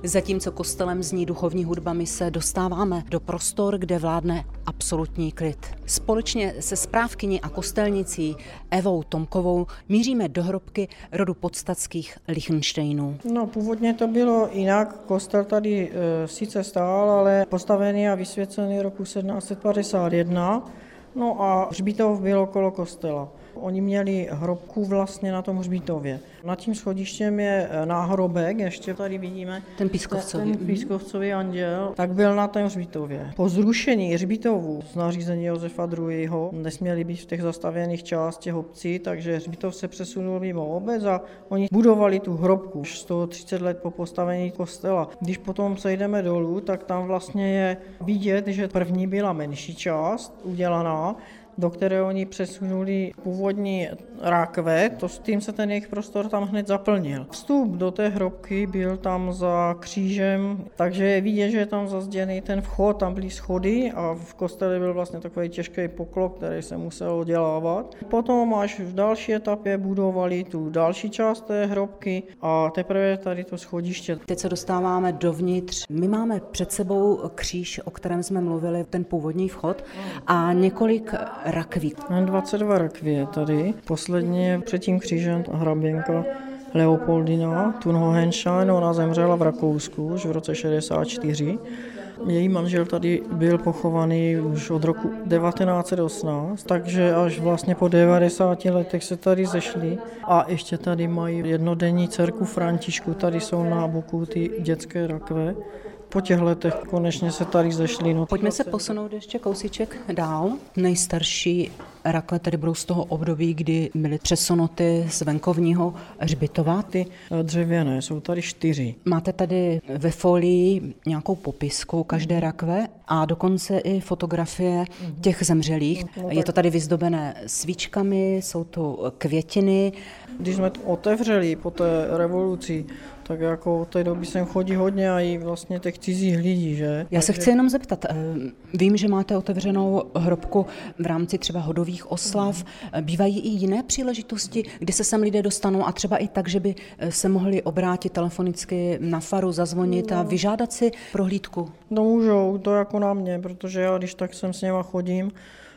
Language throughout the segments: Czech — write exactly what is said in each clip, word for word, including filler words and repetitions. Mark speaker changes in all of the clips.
Speaker 1: Zatímco kostelem zní duchovní hudba, my se dostáváme do prostor, kde vládne absolutní klid. Společně se správkyní a kostelnicí Evou Tomkovou míříme do hrobky rodu Podstatských Lichtenštejnů.
Speaker 2: No, původně to bylo jinak. Kostel tady e, sice stál, ale postavený a vysvěcený roku sedmnáct set padesát jedna. No a hřbitov byl okolo kostela. Oni měli hrobku vlastně na tom hřbitově. Nad tím schodištěm je náhrobek, ještě tady vidíme.
Speaker 1: Ten pískovcový.
Speaker 2: Ten pískovcový anděl, tak byl na tom hřbitově. Po zrušení hřbitovu z nařízení Josefa druhého. nesměli být v těch zastavěných částech obcí, takže hřbitov se přesunul mimo obec a oni budovali tu hrobku už sto třicet let po postavení kostela. Když potom sejdeme dolů, tak tam vlastně je vidět, že první byla menší část udělaná, do které oni přesunuli původní rákve, to s tím se ten jejich prostor tam hned zaplnil. Vstup do té hrobky byl tam za křížem, takže je vidět, že je tam zazděný ten vchod, tam byly schody a v kostele byl vlastně takový těžký poklop, který se musel oddělávat. Potom až v další etapě budovali tu další část té hrobky a teprve tady to schodiště.
Speaker 1: Teď se dostáváme dovnitř. My máme před sebou kříž, o kterém jsme mluvili, ten původní vchod a několik rakví.
Speaker 2: dvacet dva rakví je tady. Posledně před tím křížem hraběnka Leopoldina Thun Hohenstein, ona zemřela v Rakousku už v roce šedesát čtyři. Její manžel tady byl pochovaný už od roku devatenáct set osmnáct, takže až vlastně po devadesáti letech se tady zešli a ještě tady mají jednodenní dcerku Františku, tady jsou na boku ty dětské rakve. Po těch letech konečně se tady zešli. No.
Speaker 1: Pojďme se posunout ještě kousíček dál. Nejstarší rakve tedy budou z toho období, kdy byly přesunuty z venkovního hřbitova.
Speaker 2: Ty dřevěné, jsou tady čtyři.
Speaker 1: Máte tady ve folii nějakou popisku každé rakve a dokonce i fotografie těch zemřelých. Je to tady vyzdobené svíčkami, jsou tu květiny.
Speaker 2: Když jsme to otevřeli po té revoluci, tak jako od té doby sem chodí hodně a i vlastně těch cizích lidí, že?
Speaker 1: Já se chci jenom zeptat, vím, že máte otevřenou hrobku v rámci třeba hodových oslav. Bývají i jiné příležitosti, kdy se sem lidé dostanou a třeba i tak, že by se mohli obrátit telefonicky na faru, zazvonit a vyžádat si prohlídku?
Speaker 2: No můžou, to jako na mě, protože já když tak sem s něma chodím,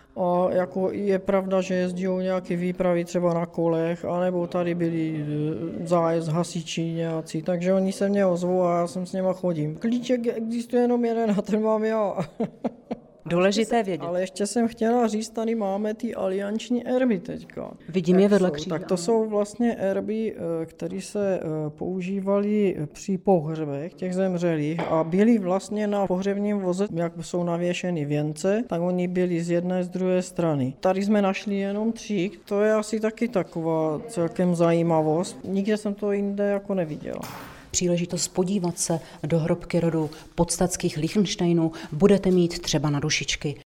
Speaker 2: a jako je pravda, že jezdí nějaké výpravy třeba na kolech, anebo tady byli zájezd hasiči nějací, takže oni se mě ozvou a já jsem s něma chodím. Klíček existuje jenom jeden a ten mám já.
Speaker 1: Důležité vědět.
Speaker 2: Ale ještě jsem chtěla říct, tady máme ty alianční erby teďka.
Speaker 1: Vidím je vedle kříže.
Speaker 2: Tak to jsou vlastně erby, které se používaly při pohřbech těch zemřelých a byly vlastně na pohřebním voze, jak jsou navěšeny věnce, tak oni byli z jedné, z druhé strany. Tady jsme našli jenom tři, to je asi taky taková celkem zajímavost. Nikde jsem to jinde jako neviděla.
Speaker 1: Příležitost podívat se do hrobky rodu Podstatských Lichtenštejnů budete mít třeba na dušičky.